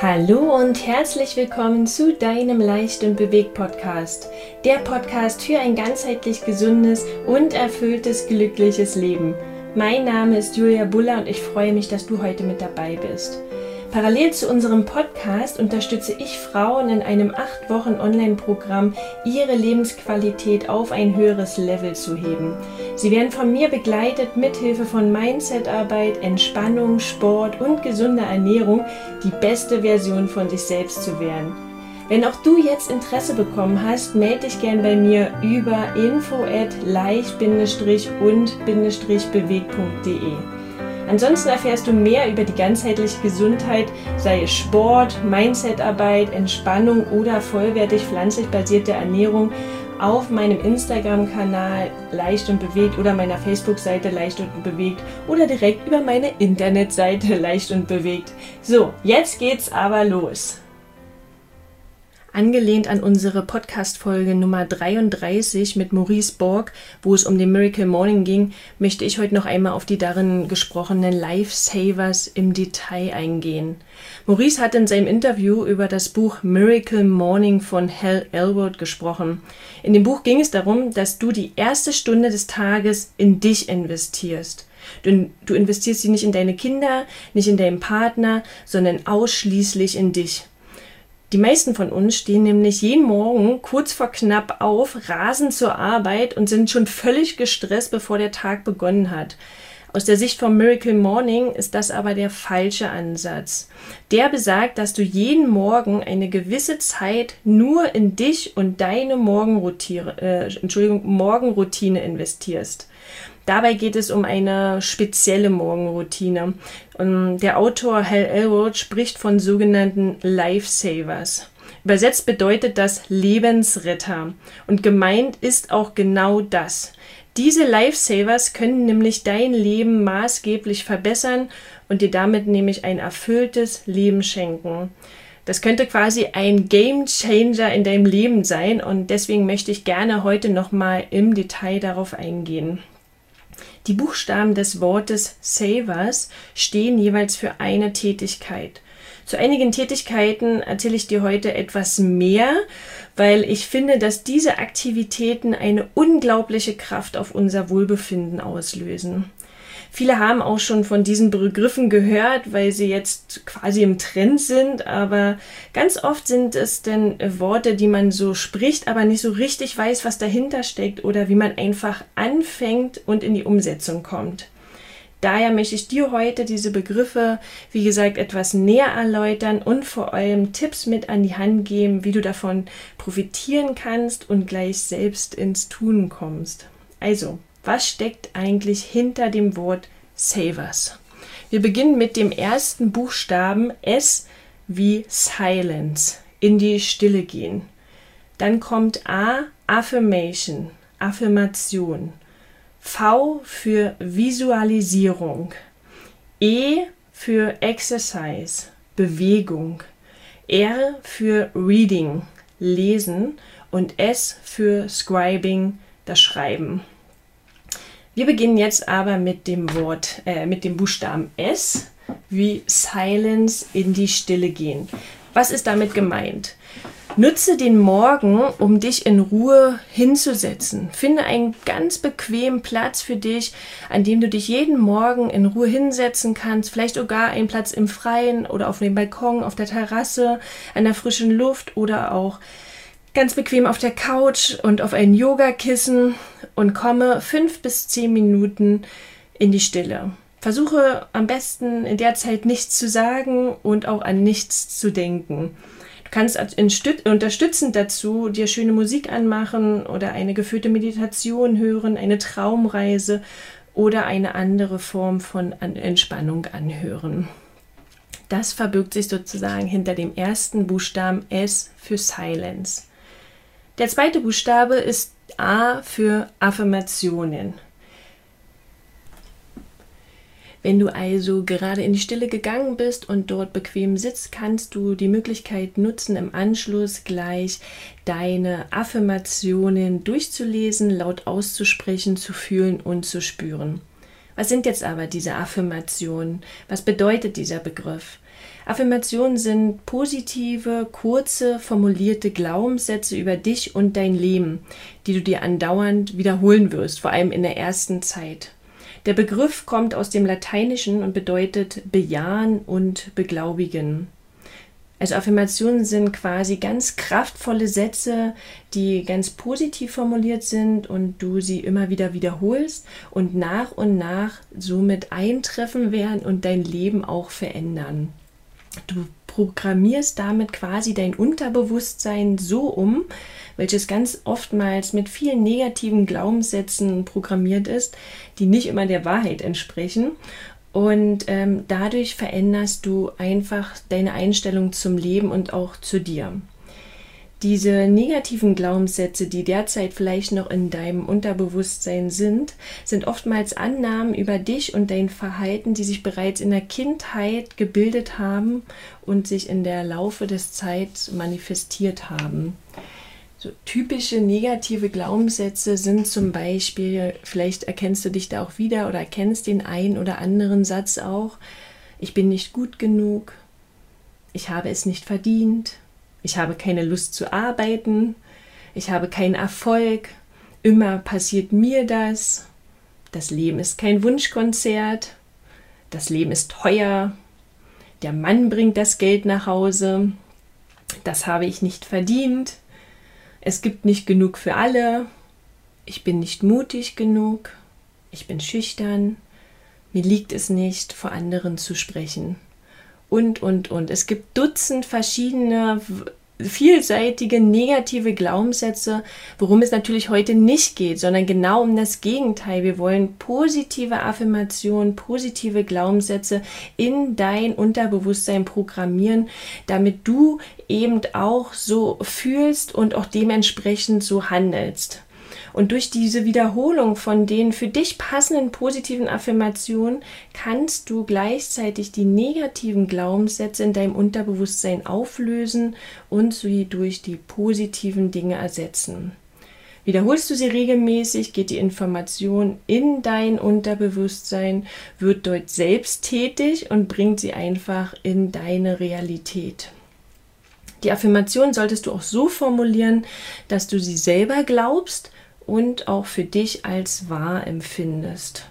Hallo und herzlich willkommen zu deinem Leicht und bewegt Podcast. Der Podcast für ein ganzheitlich gesundes und erfülltes, glückliches Leben. Mein Name ist Julia Buller und ich freue mich, dass du heute mit dabei bist. Parallel zu unserem Podcast unterstütze ich Frauen in einem 8 Wochen Online-Programm, ihre Lebensqualität auf ein höheres Level zu heben. Sie werden von mir begleitet, mithilfe von Mindset-Arbeit, Entspannung, Sport und gesunder Ernährung die beste Version von sich selbst zu werden. Wenn auch du jetzt Interesse bekommen hast, melde dich gern bei mir über info@leicht-und-bewegt.de. Ansonsten erfährst du mehr über die ganzheitliche Gesundheit, sei es Sport, Mindset-Arbeit, Entspannung oder vollwertig pflanzlich basierte Ernährung auf meinem Instagram-Kanal Leicht und Bewegt oder meiner Facebook-Seite Leicht und Bewegt oder direkt über meine Internetseite Leicht und Bewegt. So, jetzt geht's aber los. Angelehnt an unsere Podcast-Folge Nummer 33 mit Maurice Borg, wo es um den Miracle Morning ging, möchte ich heute noch einmal auf die darin gesprochenen Lifesavers im Detail eingehen. Maurice hat in seinem Interview über das Buch Miracle Morning von Hal Elrod gesprochen. In dem Buch ging es darum, dass du die erste Stunde des Tages in dich investierst. Du investierst sie nicht in deine Kinder, nicht in deinen Partner, sondern ausschließlich in dich. Die meisten von uns stehen nämlich jeden Morgen kurz vor knapp auf, rasen zur Arbeit und sind schon völlig gestresst, bevor der Tag begonnen hat. Aus der Sicht vom Miracle Morning ist das aber der falsche Ansatz. Der besagt, dass du jeden Morgen eine gewisse Zeit nur in dich und deine Morgenroutine investierst. Dabei geht es um eine spezielle Morgenroutine. Der Autor Hal Elrod spricht von sogenannten Lifesavers. Übersetzt bedeutet das Lebensretter. Und gemeint ist auch genau das. Diese Lifesavers können nämlich dein Leben maßgeblich verbessern und dir damit nämlich ein erfülltes Leben schenken. Das könnte quasi ein Game Changer in deinem Leben sein und deswegen möchte ich gerne heute nochmal im Detail darauf eingehen. Die Buchstaben des Wortes Savers stehen jeweils für eine Tätigkeit. Zu einigen Tätigkeiten erzähle ich dir heute etwas mehr, weil ich finde, dass diese Aktivitäten eine unglaubliche Kraft auf unser Wohlbefinden auslösen. Viele haben auch schon von diesen Begriffen gehört, weil sie jetzt quasi im Trend sind, aber ganz oft sind es dann Worte, die man so spricht, aber nicht so richtig weiß, was dahinter steckt oder wie man einfach anfängt und in die Umsetzung kommt. Daher möchte ich dir heute diese Begriffe, wie gesagt, etwas näher erläutern und vor allem Tipps mit an die Hand geben, wie du davon profitieren kannst und gleich selbst ins Tun kommst. Also, was steckt eigentlich hinter dem Wort Savers? Wir beginnen mit dem ersten Buchstaben S wie Silence, in die Stille gehen. Dann kommt A, Affirmation, Affirmation. V für Visualisierung. E für Exercise, Bewegung. R für Reading, Lesen. Und S für Scribing, das Schreiben. Wir beginnen jetzt aber mit dem Buchstaben S, wie Silence, in die Stille gehen. Was ist damit gemeint? Nutze den Morgen, um dich in Ruhe hinzusetzen. Finde einen ganz bequemen Platz für dich, an dem du dich jeden Morgen in Ruhe hinsetzen kannst. Vielleicht sogar einen Platz im Freien oder auf dem Balkon, auf der Terrasse, an der frischen Luft oder auch ganz bequem auf der Couch und auf ein Yogakissen und komme 5 bis 10 Minuten in die Stille. Versuche am besten in der Zeit nichts zu sagen und auch an nichts zu denken. Du kannst unterstützend dazu dir schöne Musik anmachen oder eine geführte Meditation hören, eine Traumreise oder eine andere Form von Entspannung anhören. Das verbirgt sich sozusagen hinter dem ersten Buchstaben S für Silence. Der zweite Buchstabe ist A für Affirmationen. Wenn du also gerade in die Stille gegangen bist und dort bequem sitzt, kannst du die Möglichkeit nutzen, im Anschluss gleich deine Affirmationen durchzulesen, laut auszusprechen, zu fühlen und zu spüren. Was sind jetzt aber diese Affirmationen? Was bedeutet dieser Begriff? Affirmationen sind positive, kurze, formulierte Glaubenssätze über dich und dein Leben, die du dir andauernd wiederholen wirst, vor allem in der ersten Zeit. Der Begriff kommt aus dem Lateinischen und bedeutet bejahen und beglaubigen. Also Affirmationen sind quasi ganz kraftvolle Sätze, die ganz positiv formuliert sind und du sie immer wieder wiederholst und nach somit eintreffen werden und dein Leben auch verändern. Du programmierst damit quasi dein Unterbewusstsein so um, welches ganz oftmals mit vielen negativen Glaubenssätzen programmiert ist, die nicht immer der Wahrheit entsprechen. Und dadurch veränderst du einfach deine Einstellung zum Leben und auch zu dir. Diese negativen Glaubenssätze, die derzeit vielleicht noch in deinem Unterbewusstsein sind oftmals Annahmen über dich und dein Verhalten, die sich bereits in der Kindheit gebildet haben und sich in der Laufe des Zeit manifestiert haben. So typische negative Glaubenssätze sind zum Beispiel, vielleicht erkennst du dich da auch wieder oder erkennst den einen oder anderen Satz auch: Ich bin nicht gut genug, ich habe es nicht verdient, ich habe keine Lust zu arbeiten, ich habe keinen Erfolg, immer passiert mir das Leben ist kein Wunschkonzert, das Leben ist teuer, der Mann bringt das Geld nach Hause, das habe ich nicht verdient, es gibt nicht genug für alle, ich bin nicht mutig genug, ich bin schüchtern, mir liegt es nicht, vor anderen zu sprechen. Und. Es gibt Dutzend verschiedene, vielseitige, negative Glaubenssätze, worum es natürlich heute nicht geht, sondern genau um das Gegenteil. Wir wollen positive Affirmationen, positive Glaubenssätze in dein Unterbewusstsein programmieren, damit du eben auch so fühlst und auch dementsprechend so handelst. Und durch diese Wiederholung von den für dich passenden positiven Affirmationen kannst du gleichzeitig die negativen Glaubenssätze in deinem Unterbewusstsein auflösen und sie durch die positiven Dinge ersetzen. Wiederholst du sie regelmäßig, geht die Information in dein Unterbewusstsein, wird dort selbst tätig und bringt sie einfach in deine Realität. Die Affirmation solltest du auch so formulieren, dass du sie selber glaubst und auch für dich als wahr empfindest.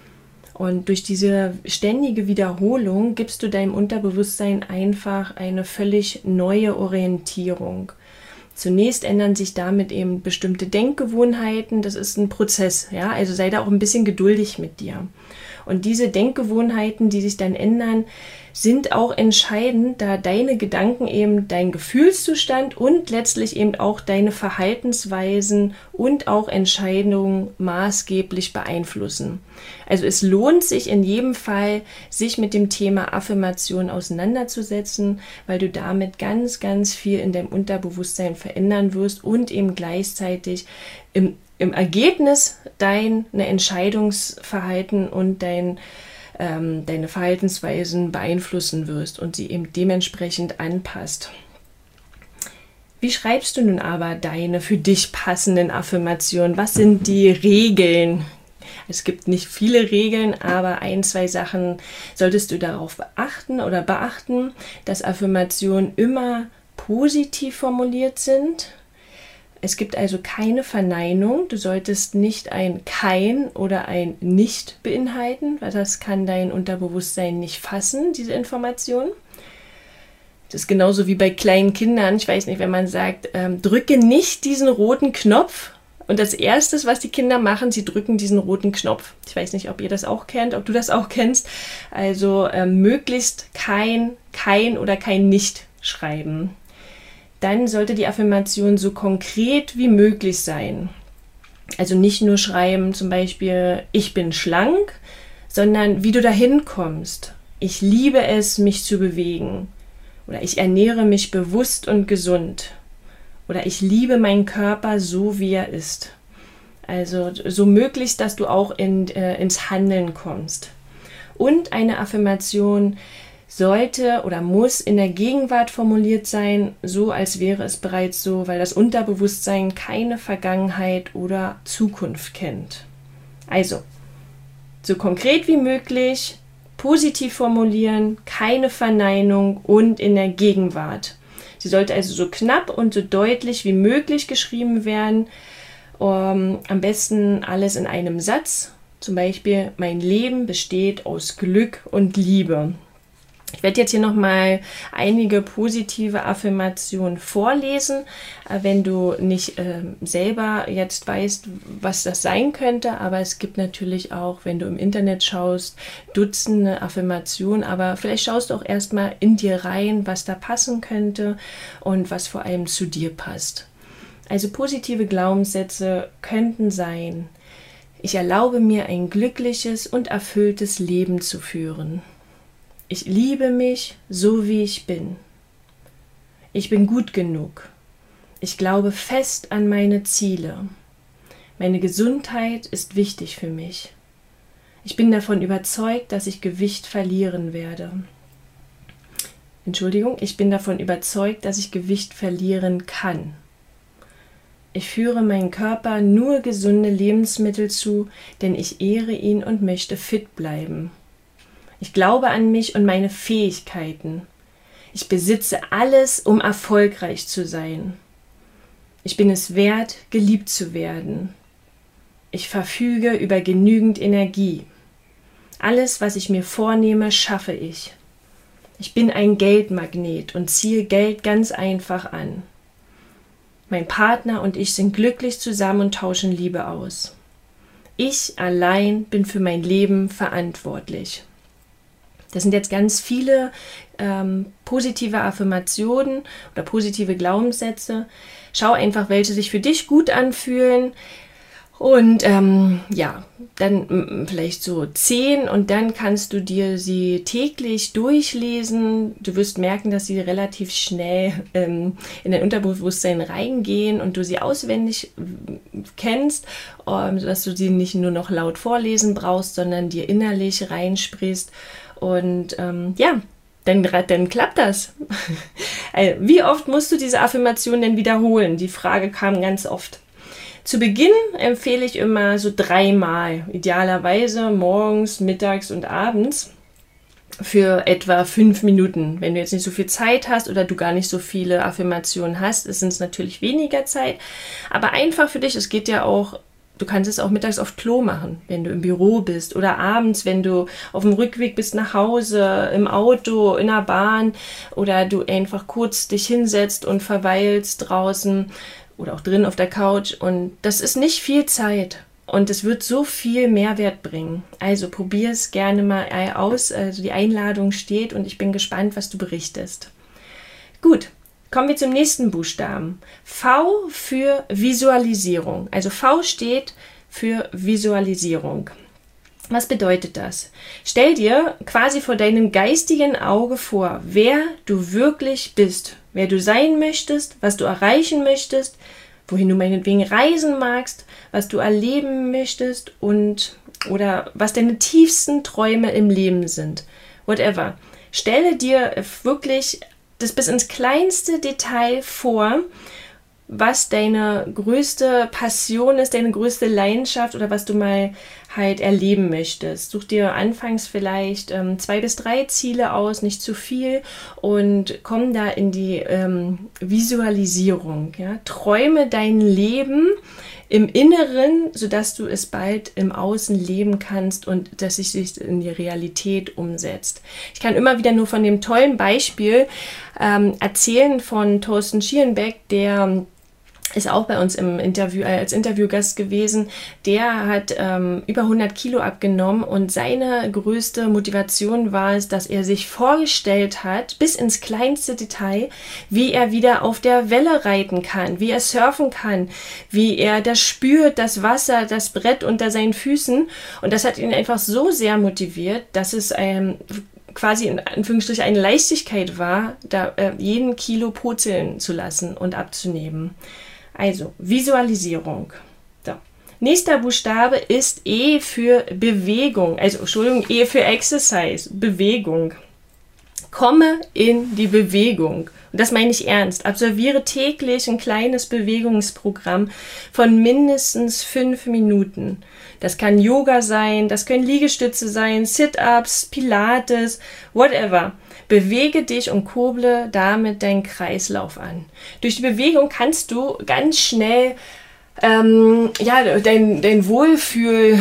Und durch diese ständige Wiederholung gibst du deinem Unterbewusstsein einfach eine völlig neue Orientierung. Zunächst ändern sich damit eben bestimmte Denkgewohnheiten. Das ist ein Prozess, ja, also sei da auch ein bisschen geduldig mit dir. Und diese Denkgewohnheiten, die sich dann ändern, sind auch entscheidend, da deine Gedanken eben deinen Gefühlszustand und letztlich eben auch deine Verhaltensweisen und auch Entscheidungen maßgeblich beeinflussen. Also es lohnt sich in jedem Fall, sich mit dem Thema Affirmation auseinanderzusetzen, weil du damit ganz, ganz viel in deinem Unterbewusstsein verändern wirst und eben gleichzeitig im Ergebnis dein Entscheidungsverhalten und deine Verhaltensweisen beeinflussen wirst und sie eben dementsprechend anpasst. Wie schreibst du nun aber deine für dich passenden Affirmationen? Was sind die Regeln? Es gibt nicht viele Regeln, aber 1, 2 Sachen solltest du darauf beachten, dass Affirmationen immer positiv formuliert sind. Es gibt also keine Verneinung. Du solltest nicht ein Kein oder ein Nicht beinhalten, weil das kann dein Unterbewusstsein nicht fassen, diese Information. Das ist genauso wie bei kleinen Kindern. Ich weiß nicht, wenn man sagt, drücke nicht diesen roten Knopf. Und das Erste, was die Kinder machen, sie drücken diesen roten Knopf. Ich weiß nicht, ob ihr das auch kennt, ob du das auch kennst. Also möglichst kein oder kein Nicht schreiben. Dann sollte die Affirmation so konkret wie möglich sein. Also nicht nur schreiben, zum Beispiel, ich bin schlank, sondern wie du dahin kommst. Ich liebe es, mich zu bewegen. Oder ich ernähre mich bewusst und gesund. Oder ich liebe meinen Körper so, wie er ist. Also so möglichst, dass du auch ins Handeln kommst. Und eine Affirmation sollte oder muss in der Gegenwart formuliert sein, so als wäre es bereits so, weil das Unterbewusstsein keine Vergangenheit oder Zukunft kennt. Also, So konkret wie möglich, positiv formulieren, keine Verneinung und in der Gegenwart. Sie sollte also so knapp und so deutlich wie möglich geschrieben werden. Am besten alles in einem Satz. Zum Beispiel, mein Leben besteht aus Glück und Liebe. Ich werde jetzt hier nochmal einige positive Affirmationen vorlesen. Wenn du nicht selber jetzt weißt, was das sein könnte, aber es gibt natürlich auch, wenn du im Internet schaust, Dutzende Affirmationen, aber vielleicht schaust du auch erstmal in dir rein, was da passen könnte und was vor allem zu dir passt. Also positive Glaubenssätze könnten sein: Ich erlaube mir ein glückliches und erfülltes Leben zu führen. Ich liebe mich, so wie ich bin. Ich bin gut genug. Ich glaube fest an meine Ziele. Meine Gesundheit ist wichtig für mich. Ich bin davon überzeugt, dass ich Gewicht verlieren werde. Ich bin davon überzeugt, dass ich Gewicht verlieren kann. Ich führe meinem Körper nur gesunde Lebensmittel zu, denn ich ehre ihn und möchte fit bleiben. Ich glaube an mich und meine Fähigkeiten. Ich besitze alles, um erfolgreich zu sein. Ich bin es wert, geliebt zu werden. Ich verfüge über genügend Energie. Alles, was ich mir vornehme, schaffe ich. Ich bin ein Geldmagnet und ziehe Geld ganz einfach an. Mein Partner und ich sind glücklich zusammen und tauschen Liebe aus. Ich allein bin für mein Leben verantwortlich. Das sind jetzt ganz viele positive Affirmationen oder positive Glaubenssätze. Schau einfach, welche sich für dich gut anfühlen. Und dann vielleicht so 10 und dann kannst du dir sie täglich durchlesen. Du wirst merken, dass sie relativ schnell in dein Unterbewusstsein reingehen und du sie auswendig kennst, sodass du sie nicht nur noch laut vorlesen brauchst, sondern dir innerlich reinsprichst. Und dann klappt das. Also, wie oft musst du diese Affirmation denn wiederholen? Die Frage kam ganz oft. Zu Beginn empfehle ich immer so 3-mal, idealerweise morgens, mittags und abends für etwa 5 Minuten. Wenn du jetzt nicht so viel Zeit hast oder du gar nicht so viele Affirmationen hast, ist es natürlich weniger Zeit. Aber einfach für dich, es geht ja auch. Du kannst es auch mittags auf Klo machen, wenn du im Büro bist oder abends, wenn du auf dem Rückweg bist nach Hause, im Auto, in der Bahn oder du einfach kurz dich hinsetzt und verweilst draußen oder auch drin auf der Couch. Und das ist nicht viel Zeit und es wird so viel Mehrwert bringen. Also probier es gerne mal aus. Also die Einladung steht und ich bin gespannt, was du berichtest. Gut. Kommen wir zum nächsten Buchstaben. V für Visualisierung. Also V steht für Visualisierung. Was bedeutet das? Stell dir quasi vor deinem geistigen Auge vor, wer du wirklich bist, wer du sein möchtest, was du erreichen möchtest, wohin du meinetwegen reisen magst, was du erleben möchtest oder was deine tiefsten Träume im Leben sind. Whatever. Stelle dir wirklich das bis ins kleinste Detail vor, was deine größte Passion ist, deine größte Leidenschaft oder was du mal halt erleben möchtest. Such dir anfangs vielleicht 2 bis 3 Ziele aus, nicht zu viel und komm da in die Visualisierung. Ja? Träume dein Leben im Inneren, sodass du es bald im Außen leben kannst und dass es sich in die Realität umsetzt. Ich kann immer wieder nur von dem tollen Beispiel erzählen von Thorsten Schierenbeck, der ist auch bei uns im Interview als Interviewgast gewesen. Der hat über 100 Kilo abgenommen und seine größte Motivation war es, dass er sich vorgestellt hat, bis ins kleinste Detail, wie er wieder auf der Welle reiten kann, wie er surfen kann, wie er das spürt, das Wasser, das Brett unter seinen Füßen. Und das hat ihn einfach so sehr motiviert, dass es quasi in Anführungsstrichen eine Leichtigkeit war, da jeden Kilo purzeln zu lassen und abzunehmen. Also, Visualisierung. So. Nächster Buchstabe ist E für Bewegung. E für Exercise, Bewegung. Komme in die Bewegung. Und das meine ich ernst. Absolviere täglich ein kleines Bewegungsprogramm von mindestens 5 Minuten. Das kann Yoga sein, das können Liegestütze sein, Sit-Ups, Pilates, whatever. Bewege dich und kurble damit deinen Kreislauf an. Durch die Bewegung kannst du ganz schnell dein Wohlfühl,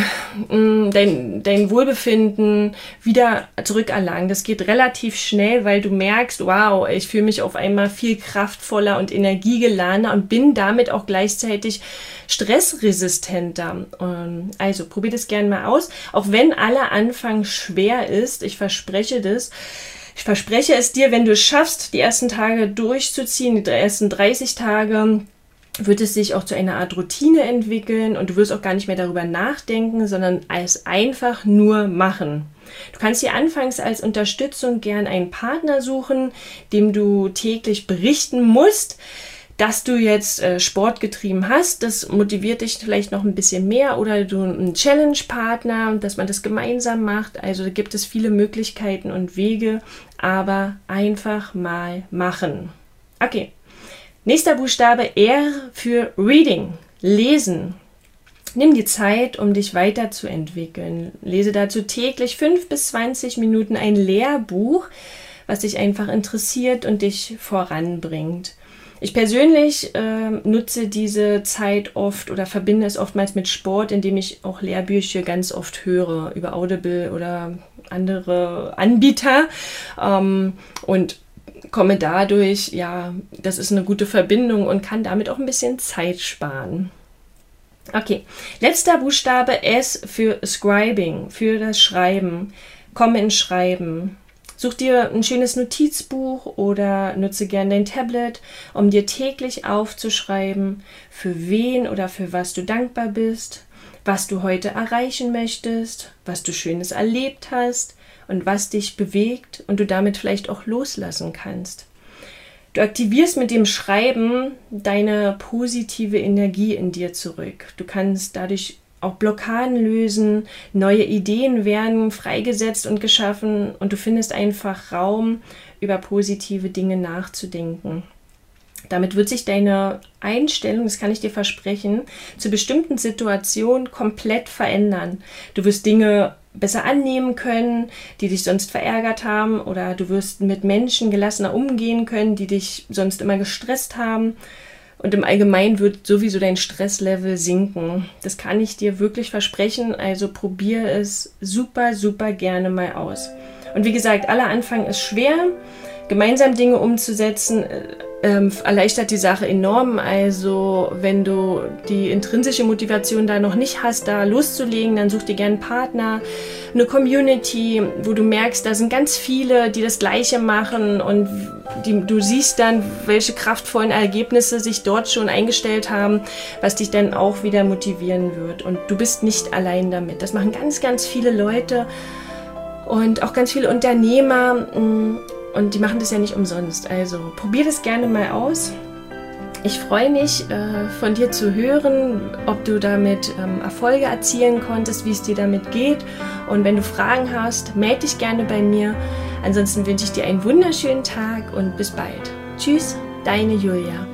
dein Wohlbefinden wieder zurückerlangen. Das geht relativ schnell, weil du merkst, wow, ich fühle mich auf einmal viel kraftvoller und energiegeladener und bin damit auch gleichzeitig stressresistenter. Also probier das gerne mal aus, auch wenn aller Anfang schwer ist. Ich verspreche das. Ich verspreche es dir, wenn du es schaffst, die ersten Tage durchzuziehen, die ersten 30 Tage, wird es sich auch zu einer Art Routine entwickeln und du wirst auch gar nicht mehr darüber nachdenken, sondern es einfach nur machen. Du kannst dir anfangs als Unterstützung gern einen Partner suchen, dem du täglich berichten musst, dass du jetzt Sport getrieben hast. Das motiviert dich vielleicht noch ein bisschen mehr, oder du einen Challenge-Partner, dass man das gemeinsam macht. Also da gibt es viele Möglichkeiten und Wege, aber einfach mal machen. Okay. Nächster Buchstabe, R für Reading, Lesen. Nimm dir Zeit, um dich weiterzuentwickeln. Lese dazu täglich 5 bis 20 Minuten ein Lehrbuch, was dich einfach interessiert und dich voranbringt. Ich persönlich nutze diese Zeit oft oder verbinde es oftmals mit Sport, indem ich auch Lehrbücher ganz oft höre, über Audible oder andere Anbieter. Und komme dadurch, ja, das ist eine gute Verbindung und kann damit auch ein bisschen Zeit sparen. Okay, letzter Buchstabe, S für Scribing, für das Schreiben. Komm ins Schreiben. Such dir ein schönes Notizbuch oder nutze gerne dein Tablet, um dir täglich aufzuschreiben, für wen oder für was du dankbar bist, was du heute erreichen möchtest, was du Schönes erlebt hast und was dich bewegt und du damit vielleicht auch loslassen kannst. Du aktivierst mit dem Schreiben deine positive Energie in dir zurück. Du kannst dadurch auch Blockaden lösen, neue Ideen werden freigesetzt und geschaffen und du findest einfach Raum, über positive Dinge nachzudenken. Damit wird sich deine Einstellung, das kann ich dir versprechen, zu bestimmten Situationen komplett verändern. Du wirst Dinge besser annehmen können, die dich sonst verärgert haben, oder du wirst mit Menschen gelassener umgehen können, die dich sonst immer gestresst haben. Und im Allgemeinen wird sowieso dein Stresslevel sinken. Das kann ich dir wirklich versprechen, also probier es super, super gerne mal aus. Und wie gesagt, aller Anfang ist schwer. Gemeinsam Dinge umzusetzen, erleichtert die Sache enorm. Also wenn du die intrinsische Motivation da noch nicht hast, da loszulegen, dann such dir gerne einen Partner, eine Community, wo du merkst, da sind ganz viele, die das Gleiche machen und du siehst dann, welche kraftvollen Ergebnisse sich dort schon eingestellt haben, was dich dann auch wieder motivieren wird. Und du bist nicht allein damit. Das machen ganz, ganz viele Leute und auch ganz viele Unternehmer. Und die machen das ja nicht umsonst. Also probier das gerne mal aus. Ich freue mich, von dir zu hören, ob du damit Erfolge erzielen konntest, wie es dir damit geht. Und wenn du Fragen hast, melde dich gerne bei mir. Ansonsten wünsche ich dir einen wunderschönen Tag und bis bald. Tschüss, deine Julia.